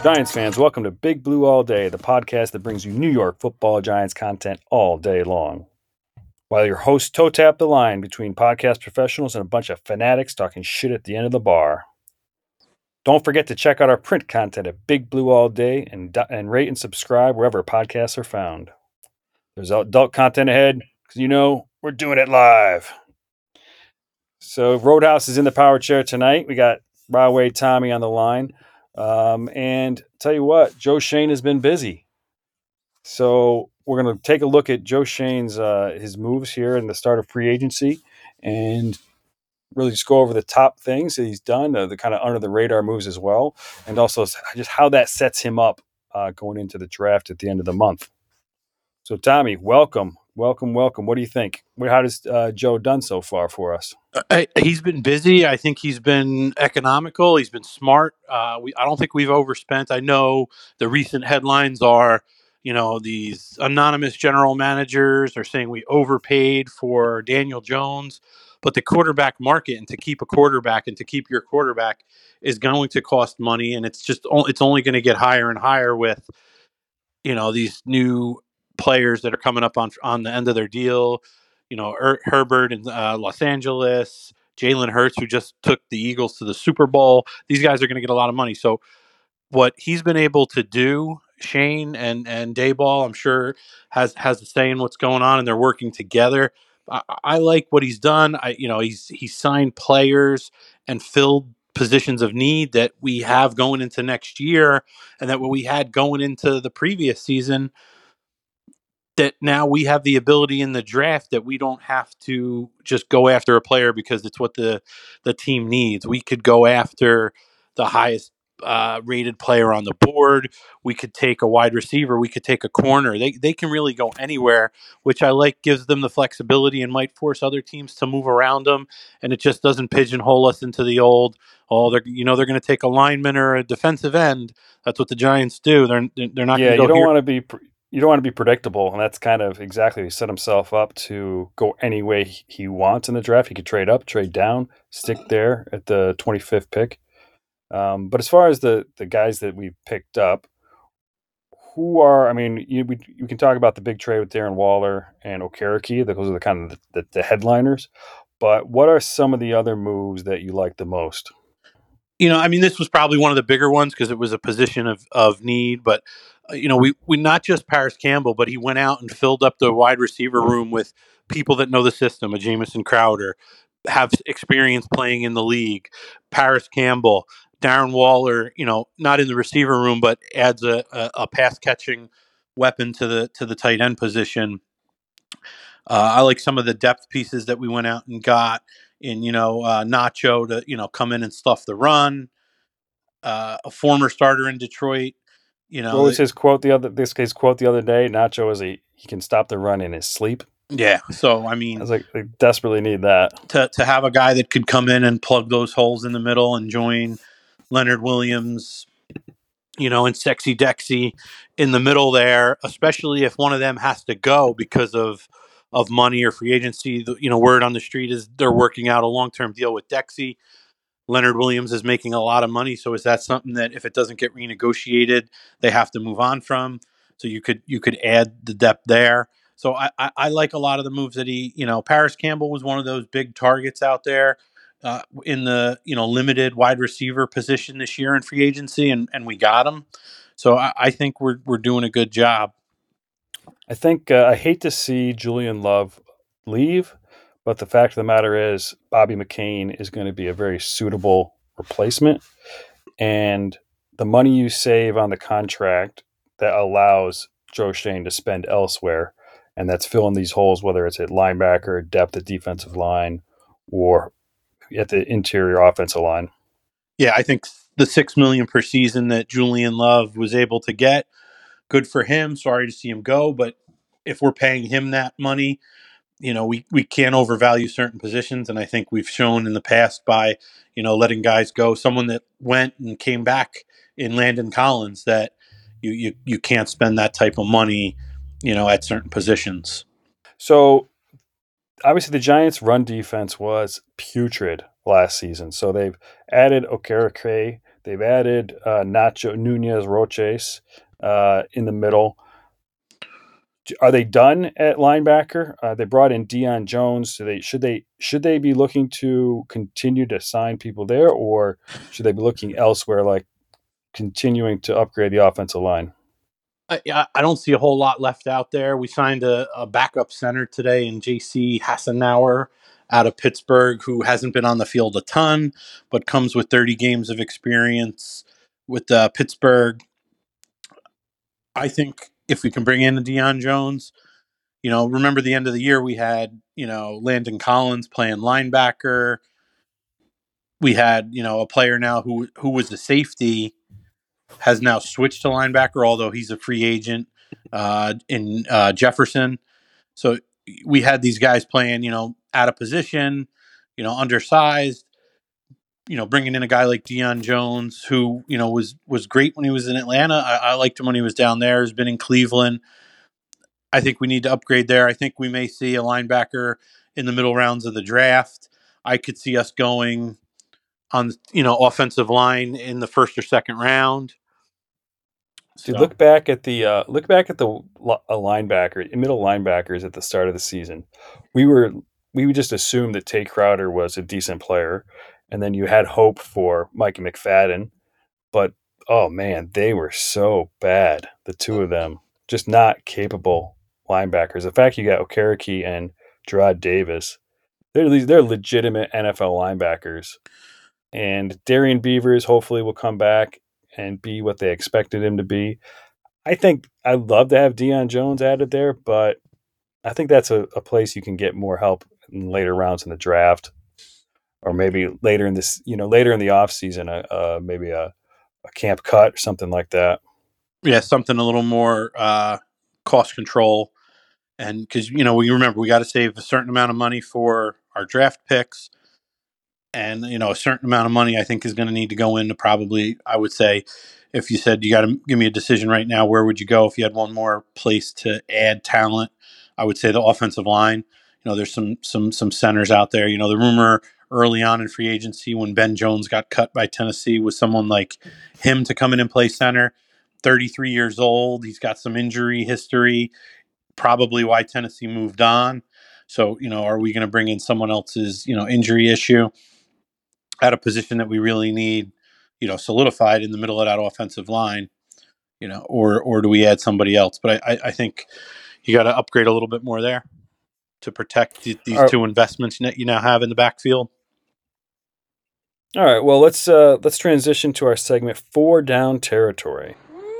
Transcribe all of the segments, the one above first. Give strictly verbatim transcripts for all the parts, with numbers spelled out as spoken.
Giants fans, welcome to Big Blue All Day, the podcast that brings you New York football Giants content all day long. While your hosts toe tap the line between podcast professionals and a bunch of fanatics talking shit at the end of the bar. Don't forget to check out our print content at Big Blue All Day and, and rate and subscribe wherever podcasts are found. There's adult content ahead because, you know, we're doing it live. So Roadhouse is in the power chair tonight. We got Rahway Tommy on the line. Um, and tell you what, Joe Schoen has been busy. So we're going to take a look at Joe Schoen's uh, his moves here in the start of free agency and really just go over the top things that he's done, uh, the kind of under the radar moves as well, and also just how that sets him up uh, going into the draft at the end of the month. So Tommy, welcome, welcome, welcome. What do you think? How has uh, Joe done so far for us? I, he's been busy. I think he's been economical. He's been smart. Uh, we, I don't think we've overspent. I know the recent headlines are, you know, these anonymous general managers are saying we overpaid for Daniel Jones, but the quarterback market and to keep a quarterback and to keep your quarterback is going to cost money, and it's just it's only going to get higher and higher with, you know, these new players that are coming up on on the end of their deal. You know, er, Herbert in uh, Los Angeles, Jalen Hurts, who just took the Eagles to the Super Bowl. These guys are going to get a lot of money. So what he's been able to do, Shane and and Dayball, I'm sure has has a say in what's going on, and they're working together. I, I like what he's done. I you know he's he's signed players and filled positions of need that we have going into next year, and that what we had going into the previous season, that now we have the ability in the draft that we don't have to just go after a player because it's what the the team needs. We could go after the highest uh, rated player on the board. We could take a wide receiver. We could take a corner. They they can really go anywhere, which I like. Gives them the flexibility and might force other teams to move around them. And it just doesn't pigeonhole us into the old. Oh, they're you know they're going to take a lineman or a defensive end. That's what the Giants do. They're they're not Yeah, going to go you don't here. want to be. Pre- You don't want to be predictable, and that's kind of exactly he set himself up to go any way he wants in the draft. He could trade up, trade down, stick there at the twenty-fifth pick. Um, but as far as the the guys that we've picked up, who are, I mean, you, we, you can talk about the big trade with Darren Waller and Okereke. Those are the kind of the, the, the headliners. But what are some of the other moves that you like the most? You know, I mean, this was probably one of the bigger ones because it was a position of, of need. But, uh, you know, we, we not just Paris Campbell, but he went out and filled up the wide receiver room with people that know the system, a Jamison Crowder, have experience playing in the league. Paris Campbell, Darren Waller, you know, not in the receiver room, but adds a, a, a pass catching weapon to the to the tight end position. Uh, I like some of the depth pieces that we went out and got in, you know, uh, Nacho to, you know, come in and stuff the run. Uh, a former starter in Detroit, you What know. was his quote the other this guy's quote the other day? Nacho is a he can stop the run in his sleep. Yeah. So, I I mean, was like, they desperately need that. to, to have a guy that could come in and plug those holes in the middle and join Leonard Williams, you know, and Sexy Dexy in the middle there, especially if one of them has to go because of of money or free agency. The, you know, word on the street is they're working out a long term deal with Dexy. Leonard Williams is making a lot of money, so is that something that if it doesn't get renegotiated, they have to move on from? So you could you could add the depth there. So I, I, I like a lot of the moves that he, you know, Paris Campbell was one of those big targets out there uh, in the, you know, limited wide receiver position this year in free agency, and, and we got him. So I, I think we're we're doing a good job. I think uh, I hate to see Julian Love leave, but the fact of the matter is Bobby McCain is going to be a very suitable replacement. And the money you save on the contract that allows Joe Schoen to spend elsewhere, and that's filling these holes, whether it's at linebacker, depth at defensive line, or at the interior offensive line. Yeah, I think the six million per season that Julian Love was able to get, good for him. Sorry to see him go, but if we're paying him that money, you know, we, we can't overvalue certain positions. And I think we've shown in the past by, you know, letting guys go, someone that went and came back in Landon Collins, that you, you, you can't spend that type of money, you know, at certain positions. So obviously the Giants' run defense was putrid last season. So they've added Okereke. They've added uh, Nacho Nunez Roches uh, in the middle. Are they done at linebacker? Uh, they brought in Deion Jones. So they should they should they be looking to continue to sign people there, or should they be looking elsewhere, like continuing to upgrade the offensive line? I, I don't see a whole lot left out there. We signed a, a backup center today in J C Hassenauer out of Pittsburgh, who hasn't been on the field a ton, but comes with thirty games of experience with uh, Pittsburgh. I think if we can bring in a Deion Jones, you know, remember the end of the year we had, you know, Landon Collins playing linebacker. We had, you know, a player now who who was the safety has now switched to linebacker, although he's a free agent uh, in uh, Jefferson. So we had these guys playing, you know, out of position, you know, undersized. You know, bringing in a guy like Deion Jones, who you know was was great when he was in Atlanta. I, I liked him when he was down there. Has been in Cleveland. I think we need to upgrade there. I think we may see a linebacker in the middle rounds of the draft. I could see us going on, you know, offensive line in the first or second round. Dude, So look back at the uh, look back at the li- a linebacker, middle linebackers at the start of the season. We were we would just assume that Tay Crowder was a decent player, and then you had hope for Micah McFadden, but oh man, they were so bad. The two of them just not capable linebackers. The fact you got Okereke and Gerard Davis, they're these they're legitimate N F L linebackers, and Darian Beavers hopefully will come back and be what they expected him to be. I think I'd love to have Deion Jones added there, but I think that's a, a place you can get more help in later rounds in the draft, or maybe later in this, you know, later in the off season, uh, uh, maybe a, a camp cut or something like that. yeah, something a little more uh, cost control, and because you know we remember we got to save a certain amount of money for our draft picks, and you know a certain amount of money I think is going to need to go into probably. I would say, if you said you got to give me a decision right now, where would you go if you had one more place to add talent? I would say the offensive line. You know, there's some some some centers out there. You know, the rumor early on in free agency when Ben Jones got cut by Tennessee was someone like him to come in and play center. thirty-three years old. He's got some injury history. Probably why Tennessee moved on. So, you know, are we going to bring in someone else's, you know, injury issue at a position that we really need, you know, solidified in the middle of that offensive line, you know, or or do we add somebody else? But I, I think you got to upgrade a little bit more there to protect th- these All right, two investments that you now have in the backfield. all right. Well, let's uh, let's transition to our segment four down territory,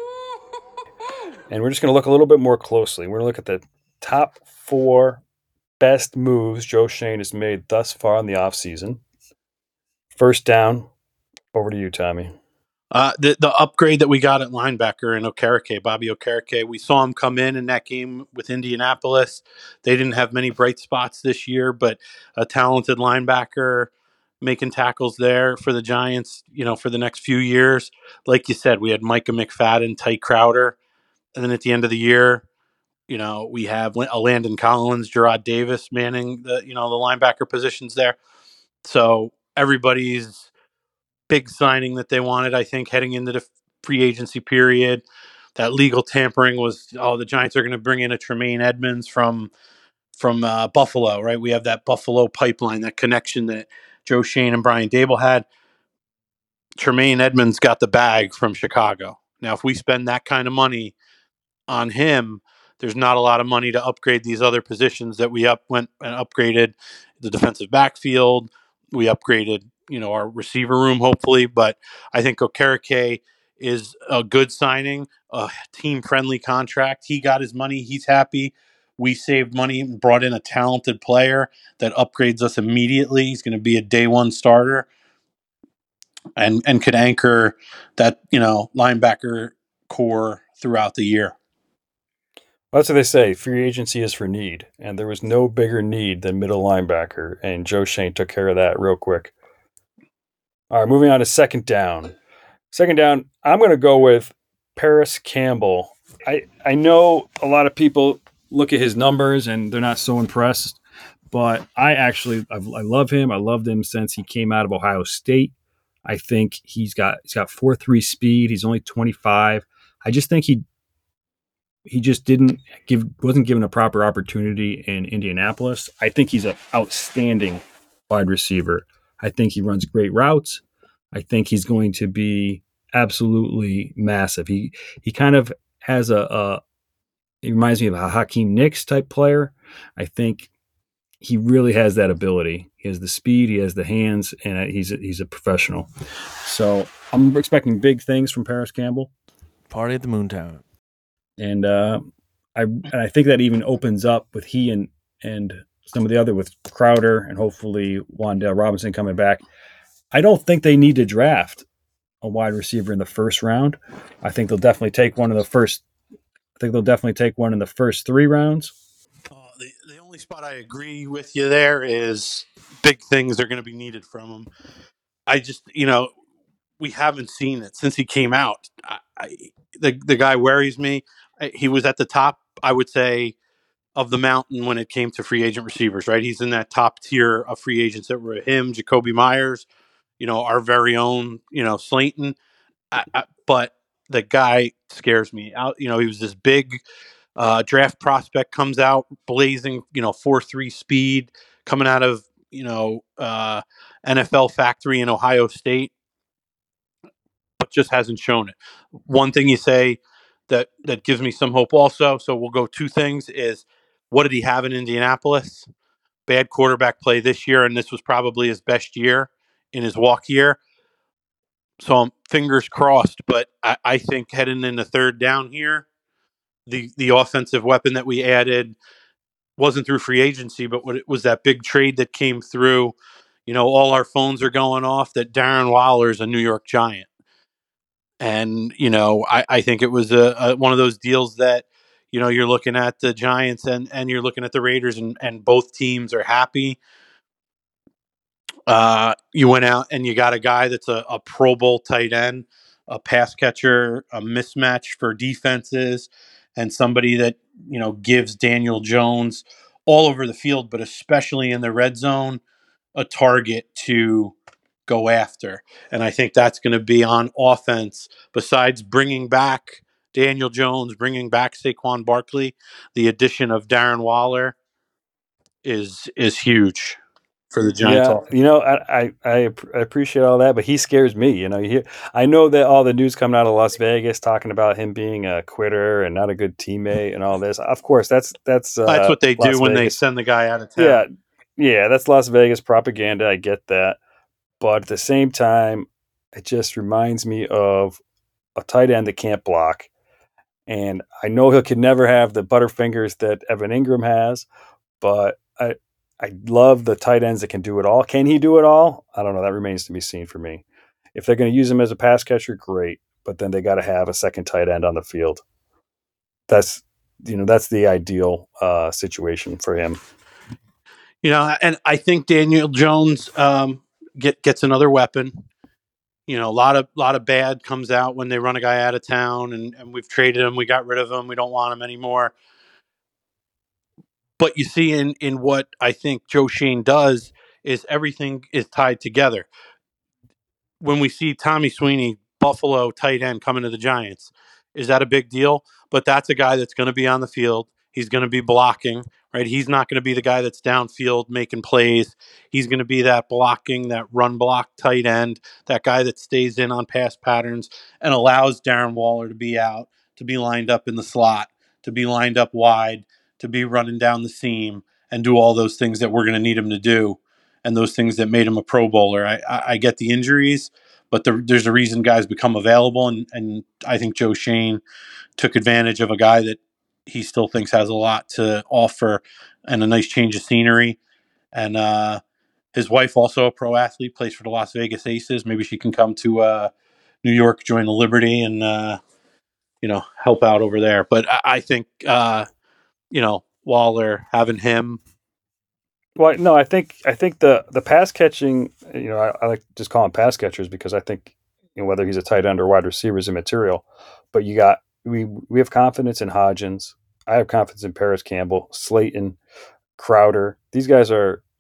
and we're just going to look a little bit more closely. We're going to look at the top four best moves Joe Schoen has made thus far in the offseason. First down, over to you, Tommy. Uh, the the upgrade that we got at linebacker in Okereke, Bobby Okereke, we saw him come in in that game with Indianapolis. They didn't have many bright spots this year, but a talented linebacker making tackles there for the Giants, you know, for the next few years. Like you said, we had Micah McFadden, Ty Crowder, and then at the end of the year, you know, we have a Landon Collins, Gerard Davis manning the, you know, the linebacker positions there. So everybody's big signing that they wanted, I think, heading into the free agency period. That legal tampering was, oh, the Giants are going to bring in a Tremaine Edmonds from from uh, Buffalo, right? We have that Buffalo pipeline, that connection that Joe Schoen and Brian Dable had. Tremaine Edmonds got the bag from Chicago. Now, if we spend that kind of money on him, there's not a lot of money to upgrade these other positions that we up went and upgraded the defensive backfield. We upgraded, you know, our receiver room, hopefully. But I think Okereke is a good signing, a team friendly contract. He got his money. He's happy. We saved money and brought in a talented player that upgrades us immediately. He's going to be a day one starter and and could anchor that, you know, linebacker core throughout the year. Well, that's what they say. Free agency is for need, and there was no bigger need than middle linebacker, and Joe Schoen took care of that real quick. All right, moving on to second down. Second down, I'm going to go with Paris Campbell. I I know a lot of people look at his numbers and they're not so impressed, but I actually I, I love him. I loved him since he came out of Ohio State. I think he's got he's got four three speed. He's only twenty-five. I just think he he just didn't give wasn't given a proper opportunity in Indianapolis. I think he's an outstanding wide receiver. I think he runs great routes. I think he's going to be absolutely massive. He he kind of has a, a he reminds me of a Hakeem Nicks type player. I think he really has that ability. He has the speed, he has the hands, and he's a, he's a professional. So I'm expecting big things from Paris Campbell. Party at the Moontown. And uh, I and I think that even opens up with he and and some of the other with Crowder and hopefully Wan'Dale Robinson coming back. I don't think they need to draft a wide receiver in the first round. I think they'll definitely take one of the first. I think they'll definitely take one in the first three rounds. Uh, the, the only spot I agree with you there is big things are going to be needed from him. I just, you know, we haven't seen it since he came out. I, I, the the guy worries me. I, he was at the top, I would say, of the mountain when it came to free agent receivers. Right, he's in that top tier of free agents that were him, Jacoby Myers, you know, our very own, you know, Slayton. I, I, but the guy scares me. Out, you know, he was this big uh, draft prospect, comes out blazing, you know, four three speed, coming out of you know uh, N F L factory in Ohio State, but just hasn't shown it. One thing you say that that gives me some hope also. So we'll go two things: is what did he have in Indianapolis? Bad quarterback play this year, and this was probably his best year in his walk year. So I'm fingers crossed, but I, I think heading into third down here, the the offensive weapon that we added wasn't through free agency, but what it was that big trade that came through. You know, all our phones are going off that Darren Waller is a New York Giant. And, you know, I, I think it was a, a one of those deals that, you know, you're looking at the Giants and, and you're looking at the Raiders and, and both teams are happy. Uh, you went out and you got a guy that's a, a Pro Bowl tight end, a pass catcher, a mismatch for defenses, and somebody that, you know, gives Daniel Jones all over the field, but especially in the red zone, a target to go after. And I think that's going to be on offense, besides bringing back Daniel Jones, bringing back Saquon Barkley, the addition of Darren Waller is is huge for the Giants Yeah, offense. you know, I, I I I appreciate all that, but he scares me. You know, you hear, I know that all the news coming out of Las Vegas talking about him being a quitter and not a good teammate and all this. Of course, that's that's That's uh, what they do Las when they Vegas. send the guy out of Yeah, town. yeah, that's Las Vegas propaganda. I get that, but at the same time, it just reminds me of a tight end that can't block, and I know he could never have the butterfingers that Evan Ingram has, but I I love the tight ends that can do it all. Can he do it all? I don't know. That remains to be seen for me. If they're going to use him as a pass catcher, great. But then they got to have a second tight end on the field. That's you know that's the ideal uh, situation for him. You know, and I think Daniel Jones um, get gets another weapon. You know, a lot of lot of bad comes out when they run a guy out of town, and, and we've traded him, we got rid of him, we don't want him anymore. But you see, in in what I think Joe Shane does is everything is tied together. When we see Tommy Sweeney, Buffalo tight end, coming to the Giants, is that a big deal? But that's a guy that's going to be on the field. He's going to be blocking, right? He's not going to be the guy that's downfield making plays. He's going to be that blocking, that run block tight end, that guy that stays in on pass patterns and allows Darren Waller to be out, to be lined up in the slot, to be lined up wide, to be running down the seam and do all those things that we're going to need him to do, and those things that made him a Pro Bowler. I, I, I get the injuries, but the, there's a reason guys become available, and, and I think Joe Shane took advantage of a guy that he still thinks has a lot to offer and a nice change of scenery. And uh, his wife, also a pro athlete, plays for the Las Vegas Aces. Maybe she can come to uh, New York, join the Liberty, and uh, you know help out over there. But I, I think uh, you know Waller, having him. Well, no, I think I think the the pass catching. You know, I, I like to just call him pass catchers because I think you know, whether he's a tight end or wide receiver is immaterial. But you got we we have confidence in Hodgins. I have confidence in Paris Campbell, Slayton, Crowder. These guys are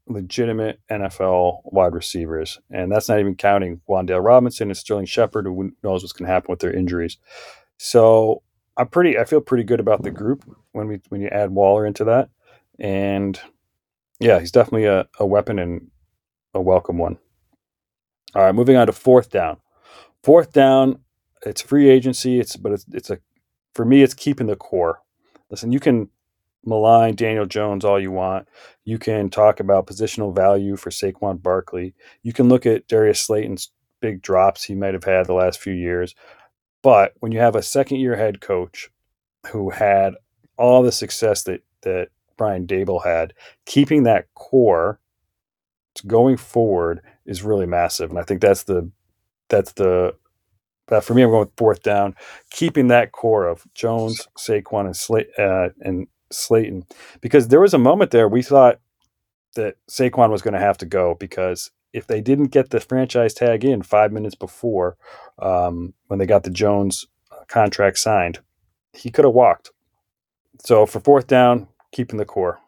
legitimate N F L wide receivers, and that's not even counting Wan'Dale Robinson and Sterling Shepard, who knows what's going to happen with their injuries. So I'm pretty. I feel pretty good about the group when we when you add Waller into that, and yeah, he's definitely a, a weapon and a welcome one. All right, moving on to fourth down. Fourth down, it's free agency. It's but it's it's a for me, it's keeping the core. Listen, you can malign Daniel Jones all you want. You can talk about positional value for Saquon Barkley. You can look at Darius Slayton's big drops he might have had the last few years. But when you have a second-year head coach who had all the success that that Brian Daboll had, keeping that core going forward is really massive. And I think that's the that's the uh, for me, I'm going with fourth down, keeping that core of Jones, Saquon, and Slay, uh, and Slayton, because there was a moment there we thought that Saquon was going to have to go, because if they didn't get the franchise tag in five minutes before um, when they got the Jones contract signed, he could have walked. So for fourth down, keeping the core.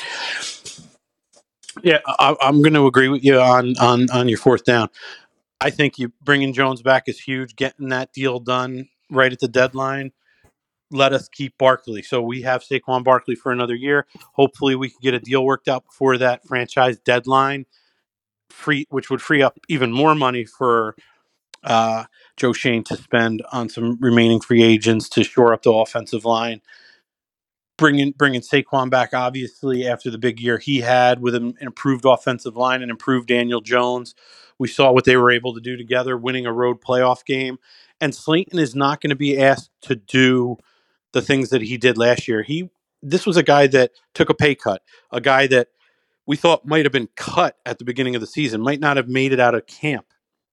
Yeah, I, I'm going to agree with you on, on, on your fourth down. I think you bringing Jones back is huge. Getting that deal done right at the deadline. Let us keep Barkley. So we have Saquon Barkley for another year. Hopefully we can get a deal worked out before that franchise deadline, free, which would free up even more money for uh, Joe Schoen to spend on some remaining free agents to shore up the offensive line. Bringing bringing Saquon back, obviously, after the big year he had with an improved offensive line and improved Daniel Jones. We saw what they were able to do together, winning a road playoff game. And Slayton is not going to be asked to do the things that he did last year. He This was a guy that took a pay cut, a guy that we thought might have been cut at the beginning of the season, might not have made it out of camp.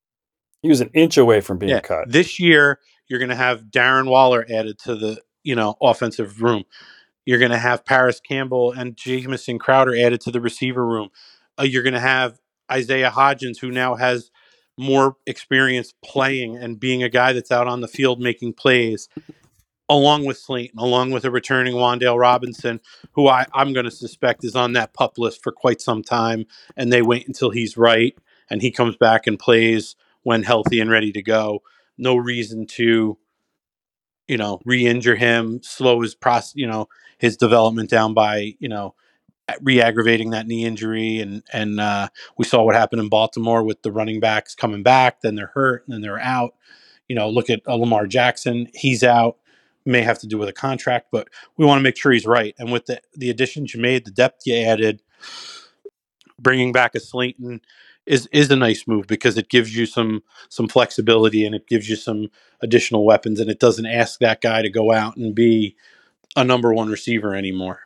He was an inch away from being yeah. cut. This year, you're going to have Darren Waller added to the you know offensive room. You're going to have Paris Campbell and Jamison Crowder added to the receiver room. Uh, you're going to have Isaiah Hodgins, who now has more experience playing and being a guy that's out on the field making plays, along with Slayton, along with a returning Wan'Dale Robinson, who I, I'm going to suspect is on that PUP list for quite some time, and they wait until he's right and he comes back and plays when healthy and ready to go. No reason to, you know, re-injure him, slow his process, you know, his development down by, you know, re-aggravating that knee injury. And, and uh, we saw what happened in Baltimore with the running backs coming back, then they're hurt, and then they're out. You know, look at uh, Lamar Jackson. He's out. May have to do with a contract, but we want to make sure he's right. And with the, the additions you made, the depth you added, bringing back a Slayton is is a nice move, because it gives you some some flexibility and it gives you some additional weapons, and it doesn't ask that guy to go out and be a number one receiver anymore.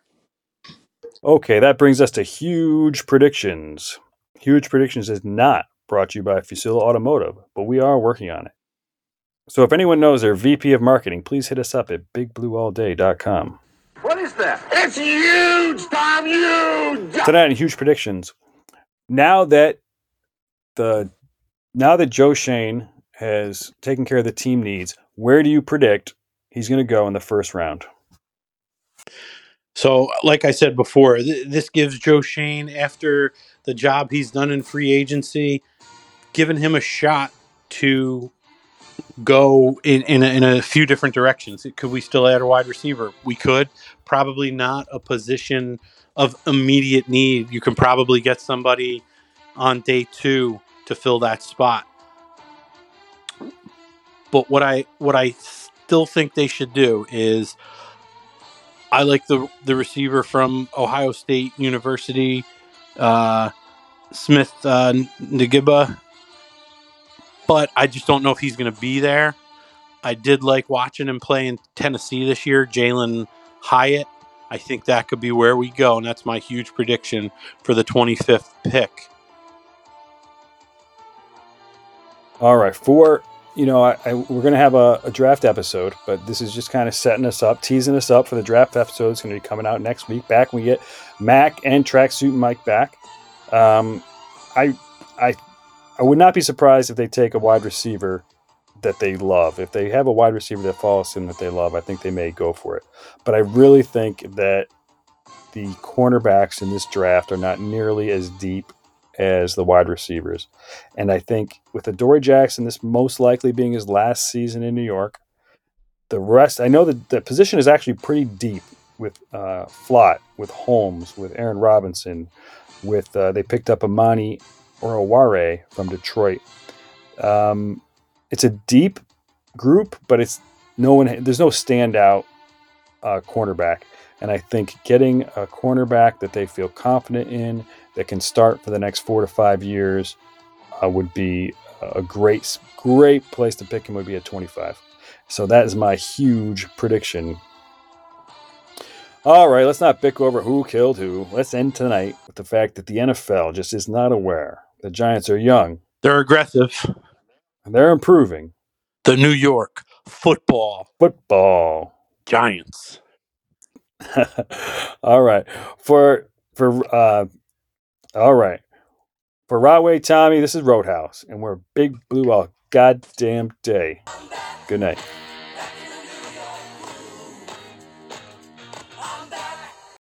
Okay, that brings us to huge predictions. Huge predictions is not brought to you by Fusila Automotive, but we are working on it. So if anyone knows their V P of marketing, please hit us up at big blue all day dot com. What is that? It's huge, Tom, huge! Tonight in huge predictions. Now that the now that Joe Schoen has taken care of the team needs, where do you predict he's going to go in the first round? So, like I said before, th- this gives Joe Schoen, after the job he's done in free agency, given him a shot to go in, in, a, in a few different directions. Could we still add a wide receiver? We could. Probably not a position of immediate need. You can probably get somebody on day two to fill that spot. But what I what I still think they should do is, I like the the receiver from Ohio State University, uh, Smith uh, Nagiba, but I just don't know if he's going to be there. I did like watching him play in Tennessee this year, Jalen Hyatt. I think that could be where we go, and that's my huge prediction for the twenty-fifth pick. All right, for you know, I, I, we're going to have a, a draft episode, but this is just kind of setting us up, teasing us up for the draft episode. It's going to be coming out next week. Back when we get Mac and Tracksuit Mike back. Um, I, I, I would not be surprised if they take a wide receiver that they love. If they have a wide receiver that follows him that they love, I think they may go for it. But I really think that the cornerbacks in this draft are not nearly as deep as the wide receivers. And I think with Adoree Jackson, this most likely being his last season in New York, the rest, I know that the position is actually pretty deep with uh, Flott, with Holmes, with Aaron Robinson, with uh, they picked up Amani Oruwariye from Detroit. Um, it's a deep group, but it's no one. There's no standout uh, cornerback. And I think getting a cornerback that they feel confident in, that can start for the next four to five years, uh, would be a great, great place to pick him. Would be at twenty-five. So that is my huge prediction. All right, let's not bicker over who killed who. Let's end tonight with the fact that the N F L just is not aware. The Giants are young. They're aggressive. And they're improving. The New York football Football. Giants. All right. For for uh all right. For Rodway, Tommy, this is Roadhouse, and we're Big Blue all goddamn day. Good night.